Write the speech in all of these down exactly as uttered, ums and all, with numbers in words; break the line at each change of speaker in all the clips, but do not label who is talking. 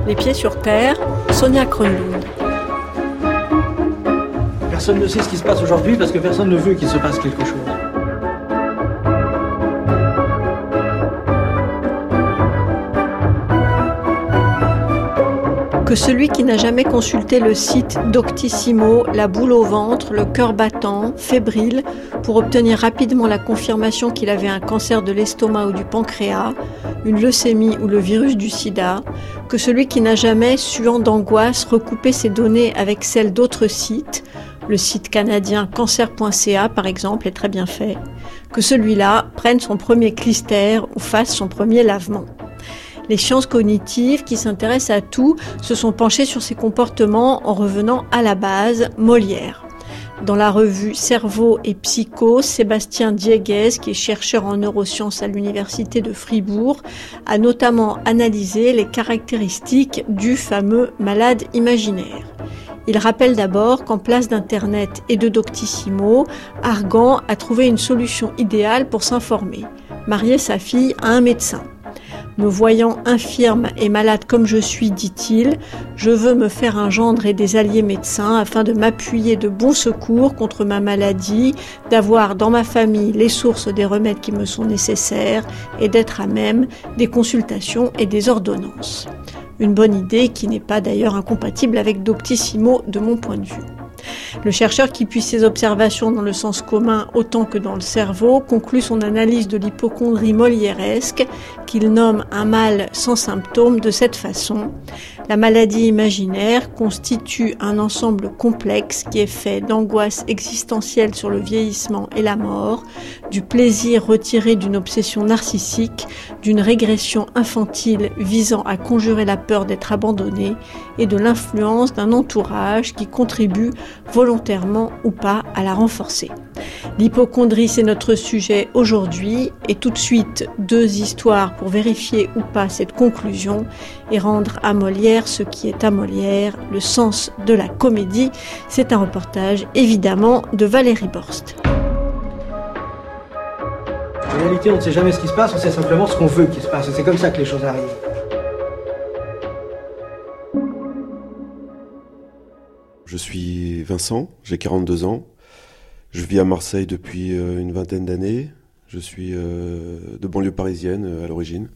Les pieds sur terre, Sonia Kronlund.
Personne ne sait ce qui se passe aujourd'hui parce que personne ne veut qu'il se passe quelque chose.
Que celui qui n'a jamais consulté le site Doctissimo, la boule au ventre, le cœur battant, fébrile, pour obtenir rapidement la confirmation qu'il avait un cancer de l'estomac ou du pancréas, une leucémie ou le virus du sida, que celui qui n'a jamais, suant d'angoisse, recoupé ses données avec celles d'autres sites, le site canadien cancer point c a par exemple est très bien fait, que celui-là prenne son premier clister ou fasse son premier lavement. Les sciences cognitives, qui s'intéressent à tout, se sont penchées sur ces comportements en revenant à la base, Molière. Dans la revue Cerveau et Psycho, Sébastien Dieguez, qui est chercheur en neurosciences à l'université de Fribourg, a notamment analysé les caractéristiques du fameux malade imaginaire. Il rappelle d'abord qu'en place d'Internet et de Doctissimo, Argan a trouvé une solution idéale pour s'informer, marier sa fille à un médecin. Me voyant infirme et malade comme je suis, dit-il, je veux me faire un gendre et des alliés médecins afin de m'appuyer de bons secours contre ma maladie, d'avoir dans ma famille les sources des remèdes qui me sont nécessaires et d'être à même des consultations et des ordonnances. Une bonne idée qui n'est pas d'ailleurs incompatible avec Doctissimo de mon point de vue. Le chercheur qui puise ses observations dans le sens commun autant que dans le cerveau conclut son analyse de l'hypocondrie molièresque qu'il nomme un mal sans symptômes de cette façon. La maladie imaginaire constitue un ensemble complexe qui est fait d'angoisse existentielle sur le vieillissement et la mort, du plaisir retiré d'une obsession narcissique, d'une régression infantile visant à conjurer la peur d'être abandonné et de l'influence d'un entourage qui contribue volontairement ou pas à la renforcer. L'hypocondrie, c'est notre sujet aujourd'hui, et tout de suite deux histoires pour vérifier ou pas cette conclusion et rendre à Molière ce qui est à Molière, le sens de la comédie. C'est un reportage évidemment de Valérie Borst.
En réalité, on ne sait jamais ce qui se passe, on sait simplement ce qu'on veut qu'il se passe, et c'est comme ça que les choses arrivent.
Je suis Vincent, j'ai quarante-deux ans. Je vis à Marseille depuis une vingtaine d'années. Je suis de banlieue parisienne à l'origine.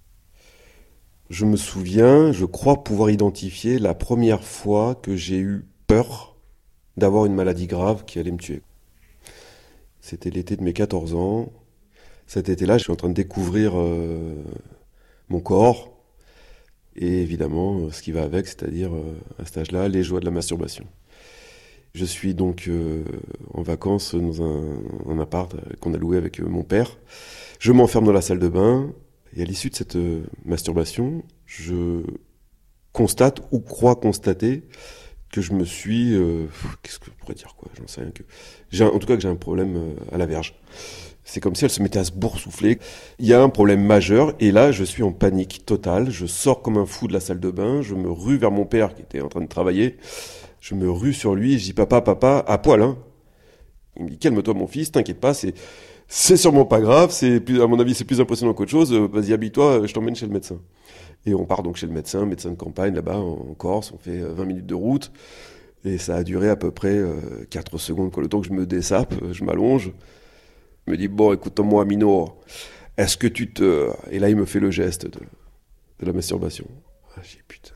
Je me souviens, je crois pouvoir identifier la première fois que j'ai eu peur d'avoir une maladie grave qui allait me tuer. C'était l'été de mes quatorze ans. Cet été-là, je suis en train de découvrir euh, mon corps et évidemment ce qui va avec, c'est-à-dire euh, à cet âge-là, les joies de la masturbation. Je suis donc euh, en vacances dans un, un appart qu'on a loué avec euh, mon père. Je m'enferme dans la salle de bain et à l'issue de cette euh, masturbation, je constate ou crois constater que je me suis... Euh, qu'est-ce que je pourrais dire quoi J'en sais rien. Que, j'ai un, en tout cas que j'ai un problème euh, à la verge. C'est comme si elle se mettait à se boursoufler. Il y a un problème majeur et là, je suis en panique totale. Je sors comme un fou de la salle de bain. Je me rue vers mon père qui était en train de travailler. Je me rue sur lui et je dis « Papa, papa, à poil, hein ?» Il me dit « Calme-toi, mon fils, t'inquiète pas, c'est, c'est sûrement pas grave. C'est plus, à mon avis, c'est plus impressionnant qu'autre chose. Vas-y, habille-toi, je t'emmène chez le médecin. » Et on part donc chez le médecin, médecin de campagne, là-bas, en Corse. On fait vingt minutes de route. Et ça a duré à peu près quatre secondes. Quoi. Le temps que je me dessape, je m'allonge. Il me dit, bon, écoute-moi, Mino, est-ce que tu te... Et là, il me fait le geste de, de la masturbation. Ah, j'ai dit, putain.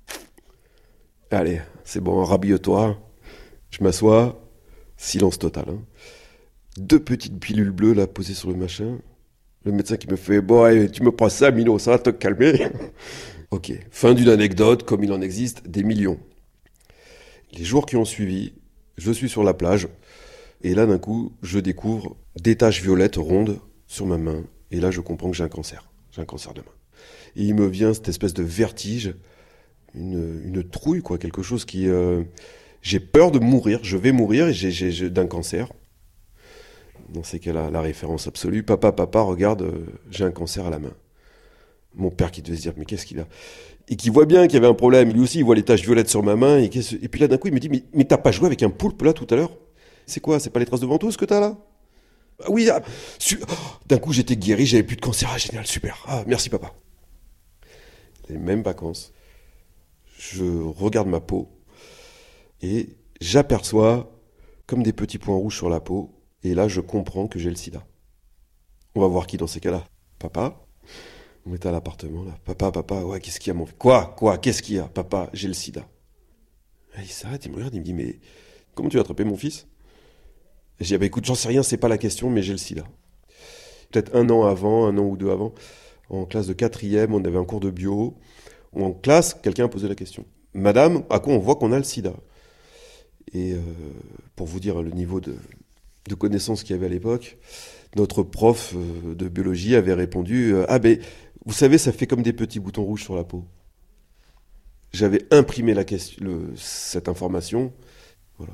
Allez, c'est bon, rhabille-toi. Je m'assois. Silence total. Hein. Deux petites pilules bleues, là, posées sur le machin. Le médecin qui me fait, bon, allez, tu me prends ça, Mino, ça va te calmer. Ok, fin d'une anecdote, comme il en existe des millions. Les jours qui ont suivi, je suis sur la plage. Et là, d'un coup, je découvre des taches violettes rondes sur ma main. Et là, je comprends que j'ai un cancer. J'ai un cancer de main. Et il me vient cette espèce de vertige, une, une trouille, quoi, quelque chose qui... Euh, j'ai peur de mourir, je vais mourir et j'ai, j'ai, j'ai, d'un cancer. Dans ces cas-là, la référence absolue. Papa, papa, regarde, euh, j'ai un cancer à la main. Mon père qui devait se dire, mais qu'est-ce qu'il a ? Et qui voit bien qu'il y avait un problème. Lui aussi, il voit les taches violettes sur ma main. Et, et puis là, d'un coup, il me dit, mais, mais t'as pas joué avec un poulpe, là, tout à l'heure ? C'est quoi ? C'est pas les traces de ventouse que t'as là ? Ah oui, ah, su- oh, d'un coup j'étais guéri, j'avais plus de cancer. Ah génial, super. Ah merci papa. Les mêmes vacances. je regarde ma peau et j'aperçois comme des petits points rouges sur la peau. Et là, je comprends que j'ai le sida. On va voir qui dans ces cas-là. Papa, on est à l'appartement là. Papa, papa, ouais, qu'est-ce qu'il y a mon fils ? Quoi, quoi, qu'est-ce qu'il y a ? Papa, j'ai le sida. Et il s'arrête, il me regarde, il me dit, mais comment tu as attrapé mon fils ? Et je dis, ah bah écoute, j'en sais rien, c'est pas la question, mais j'ai le sida. Peut-être un an avant, un an ou deux avant, en classe de quatrième, on avait un cours de bio. En classe, quelqu'un a posé la question. Madame, à quoi on voit qu'on a le sida ? Et euh, pour vous dire le niveau de, de connaissance qu'il y avait à l'époque, notre prof euh, de biologie avait répondu euh, « Ah ben, vous savez, ça fait comme des petits boutons rouges sur la peau. » J'avais imprimé la question, le, cette information. Voilà.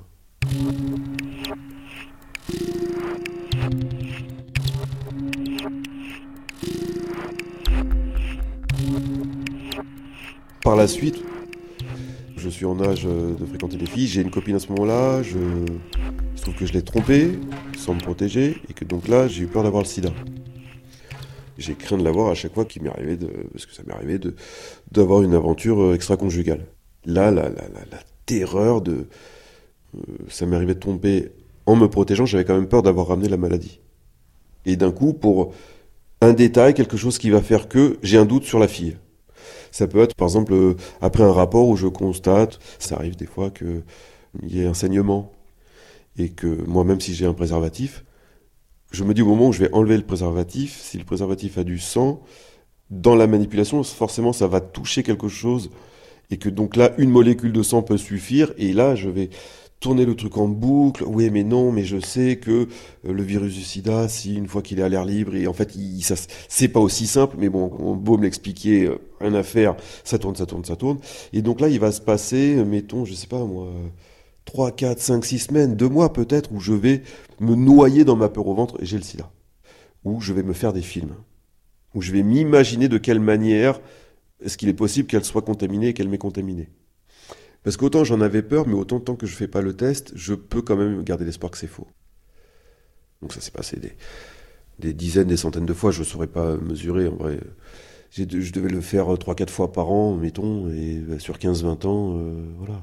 Par la suite, je suis en âge de fréquenter des filles, j'ai une copine à ce moment-là, je... il se trouve que je l'ai trompée sans me protéger, et que donc là, j'ai eu peur d'avoir le sida. J'ai craint de l'avoir à chaque fois qu'il m'est arrivé, de... parce que ça m'est arrivé de... d'avoir une aventure extra-conjugale. Là, la, la, la, la terreur de... Euh, ça m'est arrivé de tromper en me protégeant, j'avais quand même peur d'avoir ramené la maladie. Et d'un coup, pour un détail, quelque chose qui va faire que j'ai un doute sur la fille. Ça peut être, par exemple, euh, après un rapport où je constate, ça arrive des fois qu'il y ait un saignement. Et que moi, même si j'ai un préservatif, je me dis au moment où je vais enlever le préservatif, si le préservatif a du sang, dans la manipulation, forcément, ça va toucher quelque chose. Et que donc là, une molécule de sang peut suffire. Et là, je vais tourner le truc en boucle. Oui, mais non, mais je sais que le virus du sida, si une fois qu'il est à l'air libre, et en fait, il, ça, c'est pas aussi simple, mais bon, on beau me l'expliquer, rien à faire, ça tourne, ça tourne, ça tourne. Et donc là, il va se passer, mettons, je sais pas moi, trois, quatre, cinq, six semaines, deux mois peut-être, où je vais me noyer dans ma peur au ventre, et j'ai le sida. Où je vais me faire des films. Où je vais m'imaginer de quelle manière est-ce qu'il est possible qu'elle soit contaminée et qu'elle m'ait contaminé. Parce qu'autant j'en avais peur, mais autant tant que je ne fais pas le test, je peux quand même garder l'espoir que c'est faux. Donc ça s'est passé des, des dizaines, des centaines de fois, je ne saurais pas mesurer en vrai. J'ai, je devais le faire trois quatre fois par an, mettons, et sur quinze vingt ans, euh, voilà.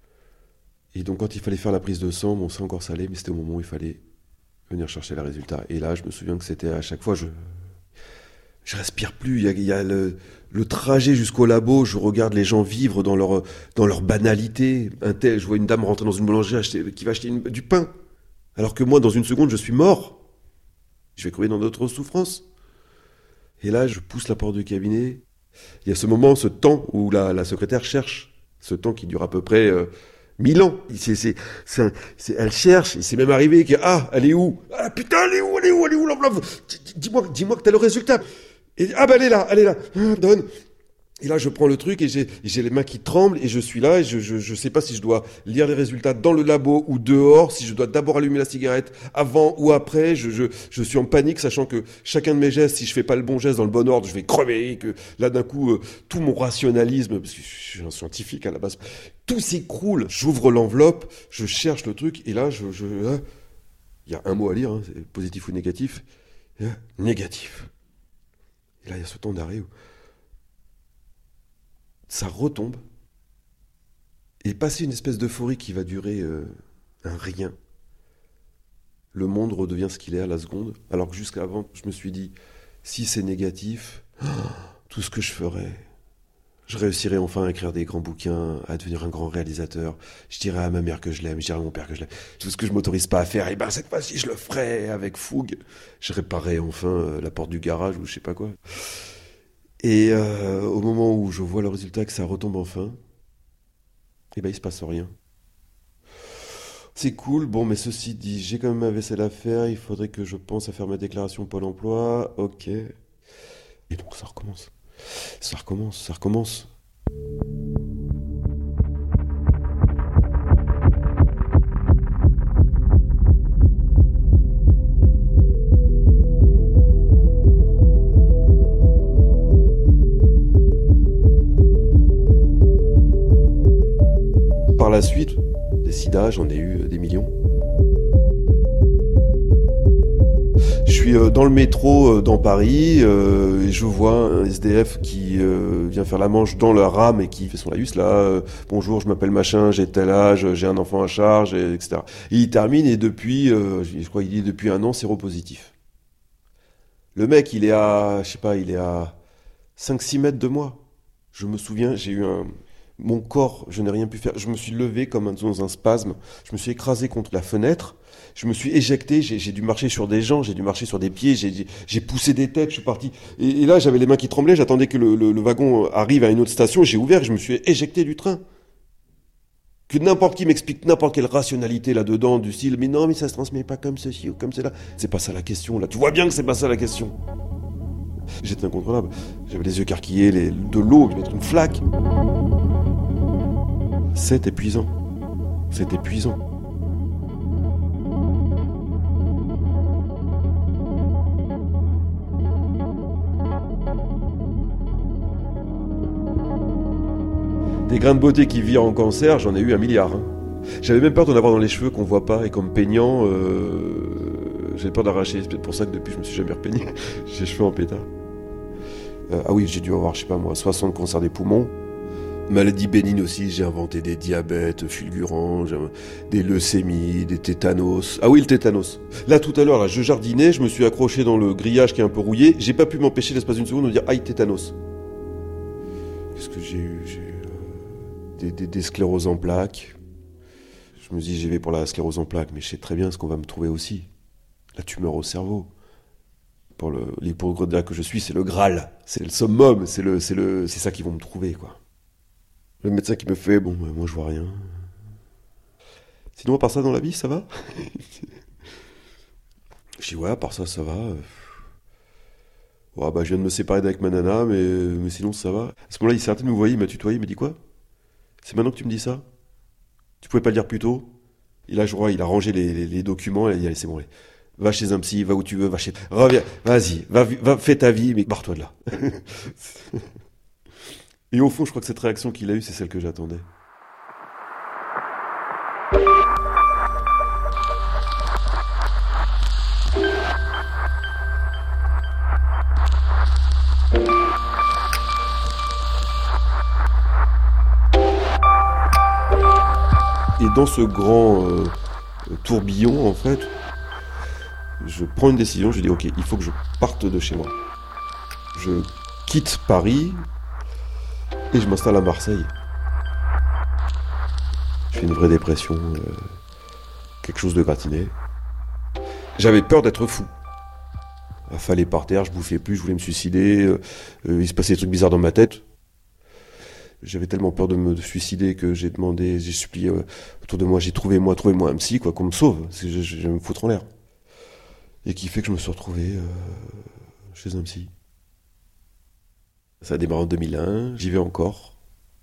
Et donc quand il fallait faire la prise de sang, mon sang encore salé, mais c'était au moment où il fallait venir chercher le résultat. Et là, je me souviens que c'était à chaque fois, je... Je respire plus, il y a, il y a le, le trajet jusqu'au labo, je regarde les gens vivre dans leur, dans leur banalité. Un tel, je vois une dame rentrer dans une boulangerie acheter, qui va acheter une, du pain. Alors que moi, dans une seconde, je suis mort. Je vais crever dans d'autres souffrances. Et là, je pousse la porte du cabinet. Il y a ce moment, ce temps où la, la secrétaire cherche. Ce temps qui dure à peu près euh, mille ans. C'est, c'est, c'est un, c'est, elle cherche, il s'est même arrivé que, ah, elle est où ? Ah putain, elle est où ? Elle est où ? Elle est où l'enveloppe ? Dis-moi, dis-moi que t'as le résultat. Et, ah bah elle est là, elle est là, ah, donne. Et là je prends le truc et j'ai, j'ai les mains qui tremblent et je suis là et je, je, je sais pas si je dois lire les résultats dans le labo ou dehors, si je dois d'abord allumer la cigarette avant ou après, je, je, je suis en panique sachant que chacun de mes gestes, si je fais pas le bon geste dans le bon ordre, je vais crever, et que là d'un coup, euh, tout mon rationalisme, parce que je suis un scientifique à la base, tout s'écroule, j'ouvre l'enveloppe, je cherche le truc et là je, je, il y a un mot à lire, hein, c'est positif ou négatif, euh, négatif. Et là, il y a ce temps d'arrêt où ça retombe. Et passer une espèce d'euphorie qui va durer euh, un rien. Le monde redevient ce qu'il est à la seconde. Alors que jusqu'avant, je me suis dit, si c'est négatif, oh, tout ce que je ferais, je réussirais enfin à écrire des grands bouquins, à devenir un grand réalisateur. Je dirais à ma mère que je l'aime, je dirais à mon père que je l'aime. Tout ce que je m'autorise pas à faire, et ben cette fois-ci je le ferai avec fougue. Je réparerai enfin euh, la porte du garage ou je sais pas quoi. Et euh, au moment où je vois le résultat que ça retombe enfin, et ben il se passe rien. C'est cool, bon mais ceci dit, j'ai quand même ma vaisselle à faire, il faudrait que je pense à faire ma déclaration Pôle emploi, ok. Et donc ça recommence. Ça recommence, ça recommence. Par la suite, des sida, j'en ai eu des millions. Je suis dans le métro dans Paris euh, et je vois un S D F qui euh, vient faire la manche dans la rame et qui fait son laïus là. Euh, Bonjour, je m'appelle machin, j'ai tel âge, j'ai un enfant à charge, et, etc. Et il termine et depuis, euh, je crois qu'il dit depuis un an, séropositif. Le mec, il est à, je sais pas, il est à cinq six mètres de moi. Je me souviens, j'ai eu un... Mon corps, je n'ai rien pu faire. Je me suis levé comme dans un spasme. Je me suis écrasé contre la fenêtre. Je me suis éjecté. J'ai, j'ai dû marcher sur des jambes, j'ai dû marcher sur des pieds. J'ai, j'ai, j'ai poussé des têtes. Je suis parti. Et, et là, j'avais les mains qui tremblaient. J'attendais que le, le, le wagon arrive à une autre station. J'ai ouvert. Et je me suis éjecté du train. Que n'importe qui m'explique n'importe quelle rationalité là-dedans, du style, mais non, mais ça se transmet pas comme ceci ou comme cela. C'est pas ça la question, là. Tu vois bien que c'est pas ça la question. J'étais incontrôlable. J'avais les yeux carquillés, les, de l'eau, je vais mettre une flaque. C'est épuisant. C'est épuisant. Des grains de beauté qui virent en cancer, j'en ai eu un milliard. Hein. J'avais même peur d'en avoir dans les cheveux qu'on voit pas et comme peignant, euh, j'avais peur d'arracher. C'est peut-être pour ça que depuis je me suis jamais repeigné. J'ai les cheveux en pétard. Euh, ah oui, j'ai dû avoir, je sais pas moi, soixante cancers des poumons. Maladie bénigne aussi, j'ai inventé des diabètes fulgurants, des leucémies, des tétanos. Ah oui, le tétanos. Là, tout à l'heure, là, je jardinais, je me suis accroché dans le grillage qui est un peu rouillé. J'ai pas pu m'empêcher l'espace d'une seconde de dire « Aïe, tétanos ». Qu'est-ce que j'ai eu J'ai eu euh, des, des, des scléroses en plaques. Je me dis, j'y vais pour la sclérose en plaques, mais je sais très bien ce qu'on va me trouver aussi. La tumeur au cerveau. Pour le, l'hypochondriaque que je suis, c'est le Graal. C'est le summum, c'est, le, c'est, le, c'est ça qu'ils vont me trouver, quoi. Le médecin qui me fait, bon, bah, moi je vois rien. Sinon, à part ça, dans la vie, ça va? Je dis, ouais, à part ça, ça va. Ouais, bah, je viens de me séparer d'avec ma nana, mais, mais sinon, ça va. À ce moment-là, il s'est arrêté de me voir, il m'a tutoyé, il m'a dit quoi? C'est maintenant que tu me dis ça? Tu pouvais pas le dire plus tôt? Et là, je vois, il a rangé les, les, les documents, et il a dit, allez, c'est bon, allez. Va chez un psy, va où tu veux, va chez... Reviens, vas-y, va, va, fais ta vie, mais barre-toi de là. Et au fond, je crois que cette réaction qu'il a eue, c'est celle que j'attendais. Et dans ce grand euh, tourbillon, en fait, je prends une décision, je dis ok, il faut que je parte de chez moi. Je quitte Paris et je m'installe à Marseille. Je fais une vraie dépression, euh, quelque chose de gratiné. J'avais peur d'être fou. Affalé par terre, je bouffais plus, je voulais me suicider, euh, euh, il se passait des trucs bizarres dans ma tête. J'avais tellement peur de me suicider que j'ai demandé, j'ai supplié euh, autour de moi, j'ai trouvé moi, trouvez-moi un psy, quoi, qu'on me sauve, parce que je, je, je vais me foutre en l'air. Et qui fait que je me suis retrouvé euh, chez un psy. Ça a démarré en deux mille un, j'y vais encore.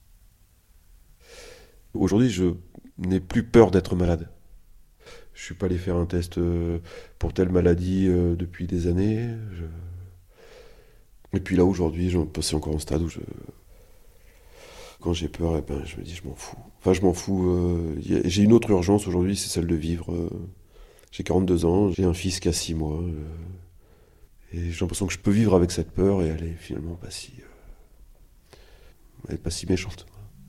Aujourd'hui, je n'ai plus peur d'être malade. Je suis pas allé faire un test euh, pour telle maladie euh, depuis des années. Je... Et puis là, aujourd'hui, j'en passé encore un stade où je... Quand j'ai peur, eh ben, je me dis, je m'en fous. Enfin, je m'en fous. Euh, a... J'ai une autre urgence aujourd'hui, c'est celle de vivre. Euh... J'ai quarante-deux ans, j'ai un fils qui a six mois. Euh... Et j'ai l'impression que je peux vivre avec cette peur et elle est finalement pas si... Euh... Elle est pas si méchante.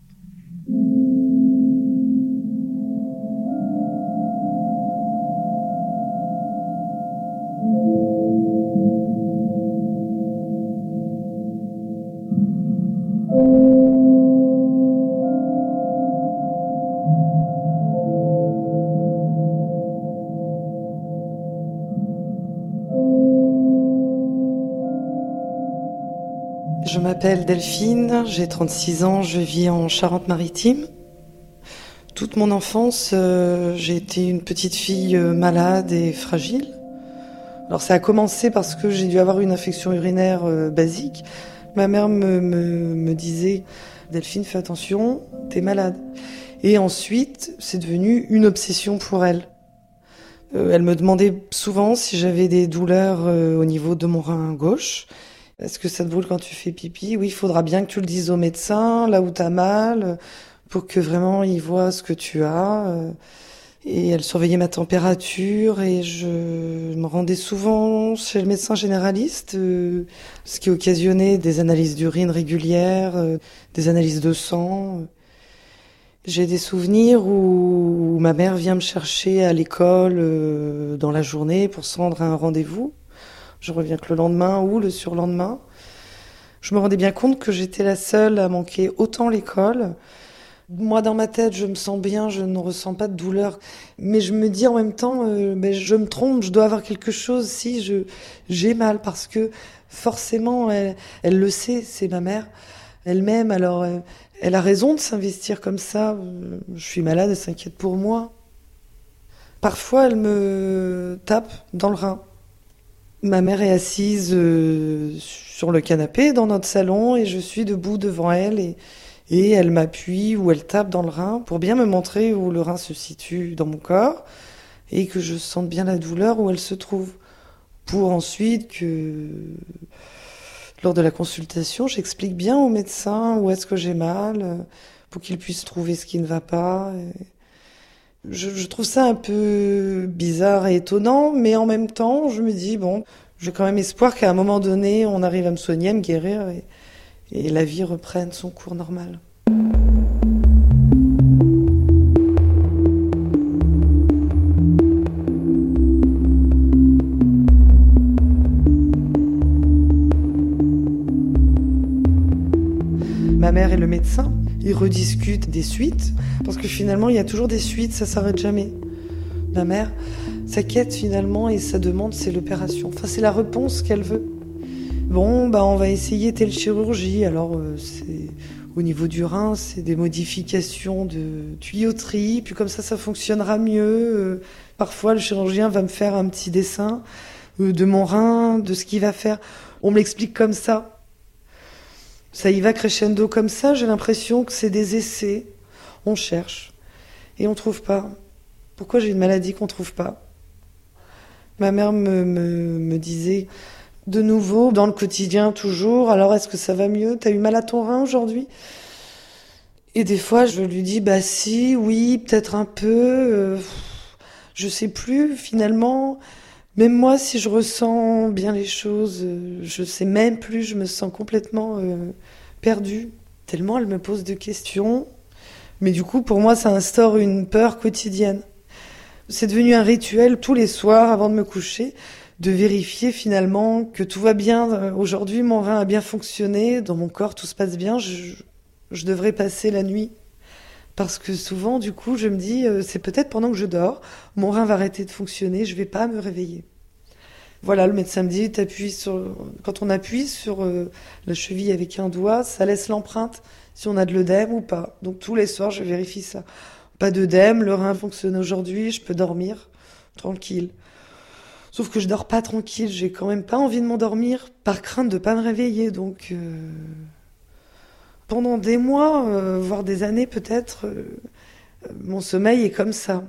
Je m'appelle Delphine, j'ai trente-six ans, je vis en Charente-Maritime. Toute mon enfance, euh, j'ai été une petite fille euh, malade et fragile. Alors ça a commencé parce que j'ai dû avoir une infection urinaire euh, basique. Ma mère me, me, me disait « Delphine, fais attention, t'es malade ». Et ensuite, c'est devenu une obsession pour elle. Euh, elle me demandait souvent si j'avais des douleurs euh, au niveau de mon rein gauche. Est-ce que ça te brûle quand tu fais pipi? Oui, il faudra bien que tu le dises au médecin, là où t'as mal, pour que vraiment il voit ce que tu as. Et elle surveillait ma température et je me rendais souvent chez le médecin généraliste, euh, ce qui occasionnait des analyses d'urine régulières, euh, des analyses de sang. J'ai des souvenirs où ma mère vient me chercher à l'école euh, dans la journée pour se rendre à un rendez-vous. Je reviens que le lendemain ou le surlendemain. Je me rendais bien compte que j'étais la seule à manquer autant l'école. Moi, dans ma tête, je me sens bien, je ne ressens pas de douleur. Mais je me dis en même temps, euh, ben, je me trompe, je dois avoir quelque chose si je j'ai mal. Parce que forcément, elle, elle le sait, c'est ma mère. Elle m'aime, alors euh, elle a raison de s'investir comme ça. Je suis malade, elle s'inquiète pour moi. Parfois, elle me tape dans le rein. Ma mère est assise euh, sur le canapé dans notre salon et je suis debout devant elle et, et elle m'appuie ou elle tape dans le rein pour bien me montrer où le rein se situe dans mon corps et que je sente bien la douleur où elle se trouve. Pour ensuite que, lors de la consultation, j'explique bien au médecin où est-ce que j'ai mal pour qu'il puisse trouver ce qui ne va pas. Et Je, je trouve ça un peu bizarre et étonnant, mais en même temps, je me dis, bon, j'ai quand même espoir qu'à un moment donné, on arrive à me soigner, à me guérir, et, et la vie reprenne son cours normal. Ma mère et le médecin, ils rediscutent des suites, parce que finalement, il y a toujours des suites, ça s'arrête jamais. Ma mère, sa quête finalement et sa demande, c'est l'opération. Enfin, c'est la réponse qu'elle veut. Bon, bah, on va essayer telle chirurgie. Alors, euh, c'est au niveau du rein, c'est des modifications de tuyauterie, puis comme ça, ça fonctionnera mieux. Euh, parfois, le chirurgien va me faire un petit dessin euh, de mon rein, de ce qu'il va faire. On me l'explique comme ça. Ça y va crescendo comme ça, j'ai l'impression que c'est des essais. On cherche et on trouve pas. Pourquoi j'ai une maladie qu'on trouve pas? Ma mère me, me, me disait de nouveau, dans le quotidien toujours, alors est-ce que ça va mieux? T'as eu mal à ton rein aujourd'hui? Et des fois je lui dis, bah si, oui, peut-être un peu, euh, je sais plus finalement. Même moi, si je ressens bien les choses, je sais même plus, je me sens complètement euh, perdue. Tellement elle me pose de questions. Mais du coup, pour moi, ça instaure une peur quotidienne. C'est devenu un rituel tous les soirs, avant de me coucher, de vérifier finalement que tout va bien. Aujourd'hui, mon rein a bien fonctionné, dans mon corps, tout se passe bien. Je, je devrais passer la nuit. Parce que souvent, du coup, je me dis, euh, c'est peut-être pendant que je dors, mon rein va arrêter de fonctionner, je vais pas me réveiller. Voilà, le médecin me dit, t'appuies sur, quand on appuie sur euh, la cheville avec un doigt, ça laisse l'empreinte, si on a de l'œdème ou pas. Donc tous les soirs, je vérifie ça. Pas d'œdème, le rein fonctionne aujourd'hui, je peux dormir tranquille. Sauf que je dors pas tranquille, j'ai quand même pas envie de m'endormir, par crainte de pas me réveiller, donc... Euh... Pendant des mois, euh, voire des années peut-être, euh, mon sommeil est comme ça.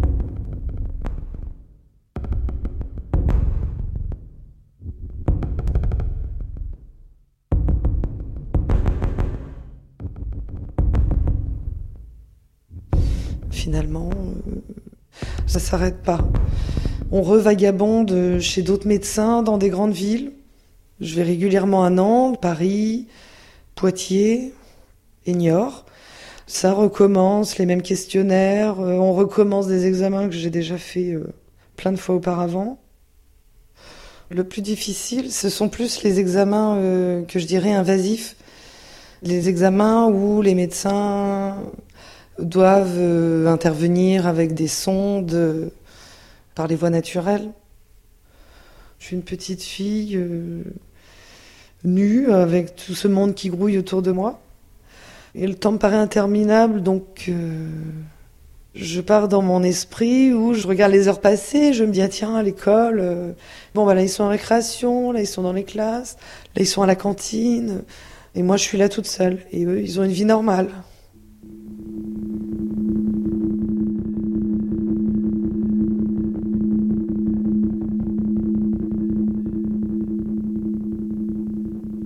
Finalement, euh, ça s'arrête pas. On revagabonde chez d'autres médecins dans des grandes villes. Je vais régulièrement à Nantes, Paris... Poitiers et Niort. Ça recommence, les mêmes questionnaires, euh, on recommence des examens que j'ai déjà fait euh, plein de fois auparavant. Le plus difficile, ce sont plus les examens euh, que je dirais invasifs. Les examens où les médecins doivent euh, intervenir avec des sondes euh, par les voies naturelles. Je suis une petite fille... Euh, nue, avec tout ce monde qui grouille autour de moi. Et le temps me paraît interminable, donc euh, je pars dans mon esprit où je regarde les heures passées, je me dis, ah tiens, à l'école, euh, bon, bah là, ils sont en récréation, là, ils sont dans les classes, là, ils sont à la cantine, et moi, je suis là toute seule. Et eux, ils ont une vie normale.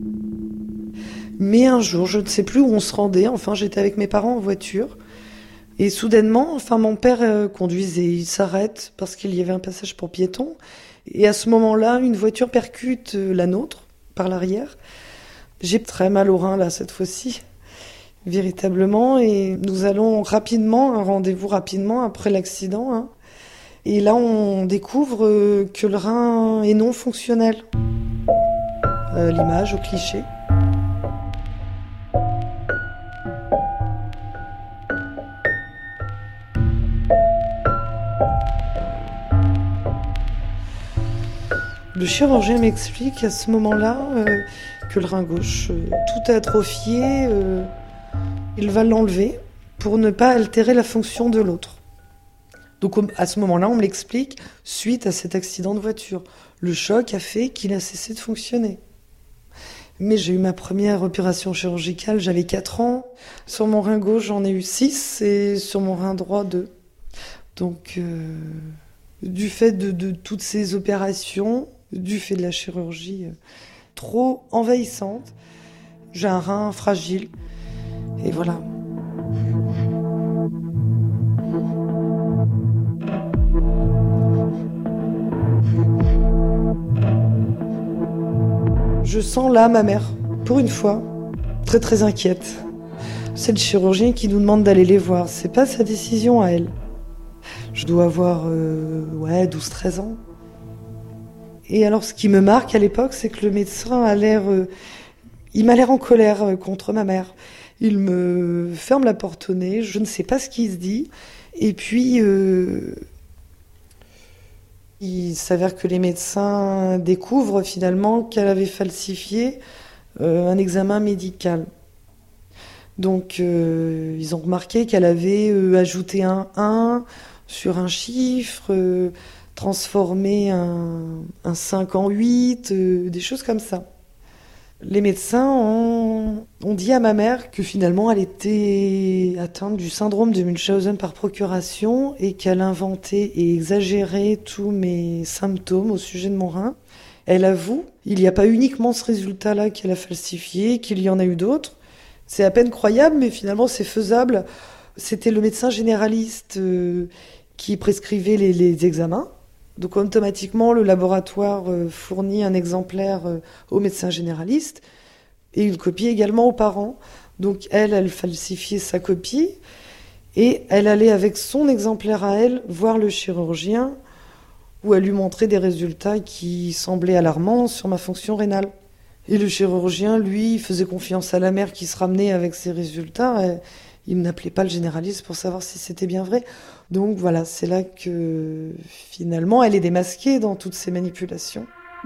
Mais un jour, je ne sais plus où on se rendait, enfin j'étais avec mes parents en voiture, Et soudainement, enfin, mon père euh, conduisait, il s'arrête parce qu'il y avait un passage pour piétons. Et à ce moment-là, une voiture percute euh, la nôtre par l'arrière. J'ai très mal au rein là cette fois-ci, véritablement. Et nous allons rapidement, un rendez-vous rapidement après l'accident. Hein. Et là, on découvre euh, que le rein est non fonctionnel. Euh, l'image au cliché. Le chirurgien m'explique à ce moment-là euh, que le rein gauche, euh, tout atrophié, euh, il va l'enlever pour ne pas altérer la fonction de l'autre. Donc à ce moment-là, on me l'explique suite à cet accident de voiture. Le choc a fait qu'il a cessé de fonctionner. Mais j'ai eu ma première opération chirurgicale, j'avais quatre ans. Sur mon rein gauche, j'en ai eu six et sur mon rein droit, deux. Donc, euh, du fait de, de toutes ces opérations, du fait de la chirurgie euh, trop envahissante, j'ai un rein fragile. Et voilà. Je sens là ma mère, pour une fois, très très inquiète. C'est le chirurgien qui nous demande d'aller les voir, c'est pas sa décision à elle. Je dois avoir euh, ouais, douze treize ans. Et alors ce qui me marque à l'époque, c'est que le médecin a l'air... Euh, il m'a l'air en colère euh, contre ma mère. Il me ferme la porte au nez, je ne sais pas ce qu'il se dit. Et puis... Euh, Il s'avère que les médecins découvrent finalement qu'elle avait falsifié euh, un examen médical. Donc euh, ils ont remarqué qu'elle avait euh, ajouté un un sur un chiffre, euh, transformé un, un cinq en huit, euh, des choses comme ça. Les médecins ont, ont dit à ma mère que finalement elle était atteinte du syndrome de Munchausen par procuration et qu'elle inventait et exagérait tous mes symptômes au sujet de mon rein. Elle avoue, il n'y a pas uniquement ce résultat-là qu'elle a falsifié, qu'il y en a eu d'autres. C'est à peine croyable, mais finalement c'est faisable. C'était le médecin généraliste euh, qui prescrivait les, les examens. Donc automatiquement, le laboratoire fournit un exemplaire au médecin généraliste et une copie également aux parents. Donc elle, elle falsifiait sa copie et elle allait avec son exemplaire à elle voir le chirurgien où elle lui montrait des résultats qui semblaient alarmants sur ma fonction rénale. Et le chirurgien, lui, faisait confiance à la mère qui se ramenait avec ses résultats. Et il n'appelait pas le généraliste pour savoir si c'était bien vrai. Donc voilà, c'est là que finalement elle est démasquée dans toutes ces manipulations.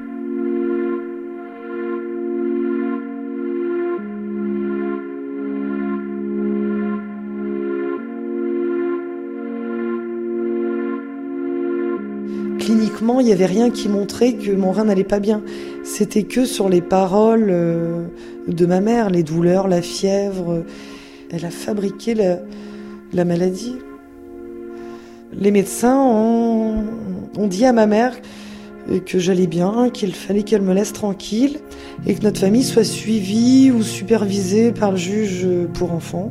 Cliniquement, il n'y avait rien qui montrait que mon rein n'allait pas bien. C'était que sur les paroles de ma mère, les douleurs, la fièvre. Elle a fabriqué la, la maladie. Les médecins ont, ont dit à ma mère que j'allais bien, qu'il fallait qu'elle me laisse tranquille et que notre famille soit suivie ou supervisée par le juge pour enfants.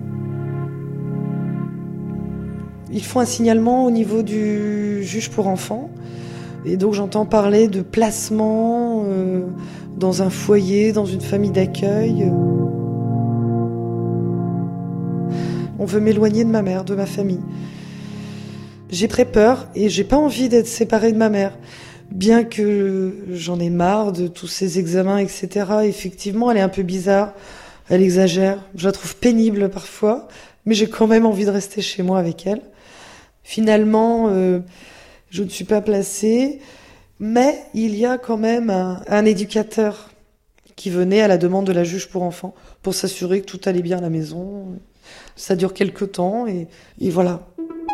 Ils font un signalement au niveau du juge pour enfants et donc j'entends parler de placement euh, dans un foyer, dans une famille d'accueil. On veut m'éloigner de ma mère, de ma famille. J'ai très peur et j'ai pas envie d'être séparée de ma mère. Bien que j'en ai marre de tous ces examens, et cetera. Effectivement, elle est un peu bizarre. Elle exagère. Je la trouve pénible parfois. Mais j'ai quand même envie de rester chez moi avec elle. Finalement, euh, je ne suis pas placée. Mais il y a quand même un, un éducateur qui venait à la demande de la juge pour enfants pour s'assurer que tout allait bien à la maison. Ça dure quelques temps et, et voilà.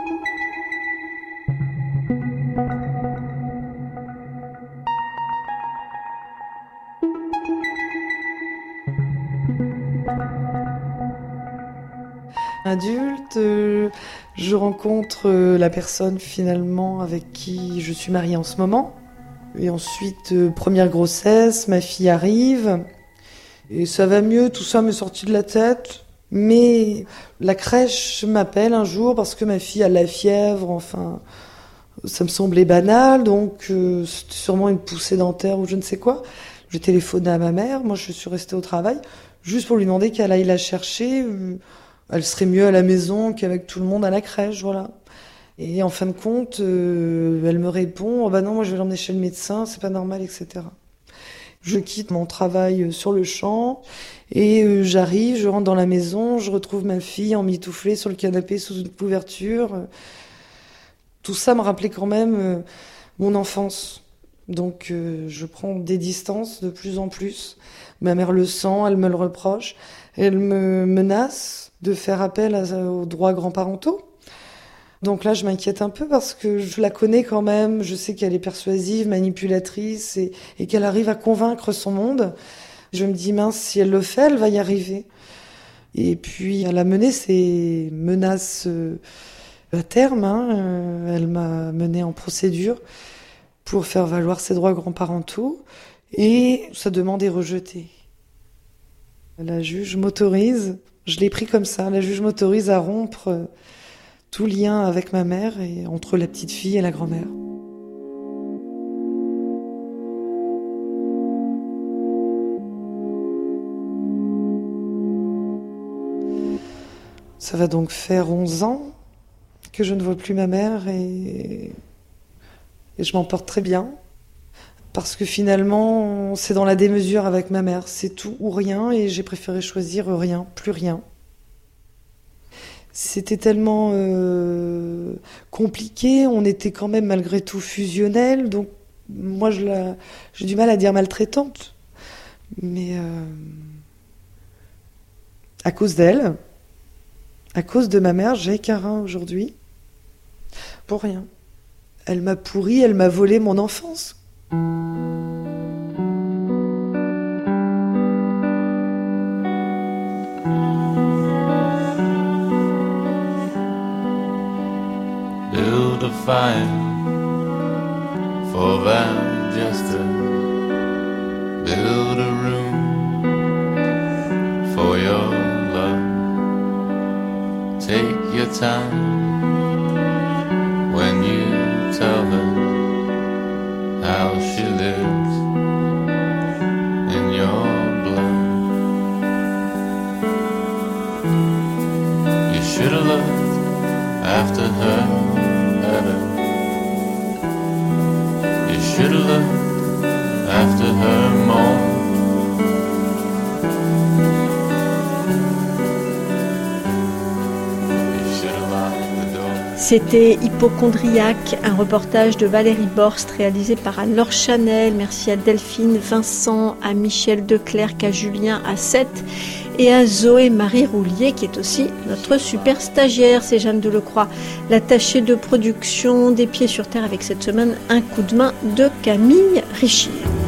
Adulte, euh, je rencontre euh, la personne finalement avec qui je suis mariée en ce moment. Et ensuite, euh, première grossesse, ma fille arrive. Et ça va mieux, tout ça m'est sorti de la tête. Mais la crèche m'appelle un jour parce que ma fille a la fièvre, enfin, ça me semblait banal, donc euh, c'était sûrement une poussée dentaire ou je ne sais quoi. J'ai téléphoné à ma mère, moi je suis restée au travail, juste pour lui demander qu'elle aille la chercher. Elle serait mieux à la maison qu'avec tout le monde à la crèche, voilà. Et en fin de compte, euh, elle me répond oh « bah non, moi je vais l'emmener chez le médecin, c'est pas normal, et cetera » Je quitte mon travail sur le champ et euh, j'arrive, je rentre dans la maison, je retrouve ma fille emmitouflée sur le canapé sous une couverture. Tout ça me rappelait quand même euh, mon enfance. Donc euh, je prends des distances de plus en plus. Ma mère le sent, elle me le reproche. Elle me menace de faire appel à, aux droits grands-parentaux. Donc là, je m'inquiète un peu parce que je la connais quand même. Je sais qu'elle est persuasive, manipulatrice et, et qu'elle arrive à convaincre son monde. Je me dis, mince, si elle le fait, elle va y arriver. Et puis, elle a mené ses menaces euh, à terme. Hein. Euh, elle m'a mené en procédure pour faire valoir ses droits grands-parentaux. Et sa demande est rejetée. La juge m'autorise, je l'ai pris comme ça, la juge m'autorise à rompre euh, tout lien avec ma mère et entre la petite fille et la grand-mère. Ça va donc faire onze ans que je ne vois plus ma mère et, et je m'en porte très bien. Parce que finalement, c'est dans la démesure avec ma mère. C'est tout ou rien et j'ai préféré choisir rien, plus rien. C'était tellement euh, compliqué, on était quand même malgré tout fusionnels, donc moi je la, j'ai du mal à dire maltraitante, mais euh, à cause d'elle, à cause de ma mère, j'ai qu'un rein aujourd'hui, pour rien. Elle m'a pourri, elle m'a volé mon enfance.
Build a fire for that jester. Build a room for your love. Take your time when you tell her how she lives in your blood. You should have looked after her better. You should have looked after her more. You should have locked the door.
C'était Hypochondriaque, un reportage de Valérie Borst réalisé par Anne-Laure Chanel. Merci à Delphine, Vincent, à Michel Declercq, à Julien, à Seth et à Zoé Marie Roulier qui est aussi notre super stagiaire. C'est Jeanne Delecroix, l'attachée de production des Pieds sur Terre avec cette semaine un coup de main de Camille Richir.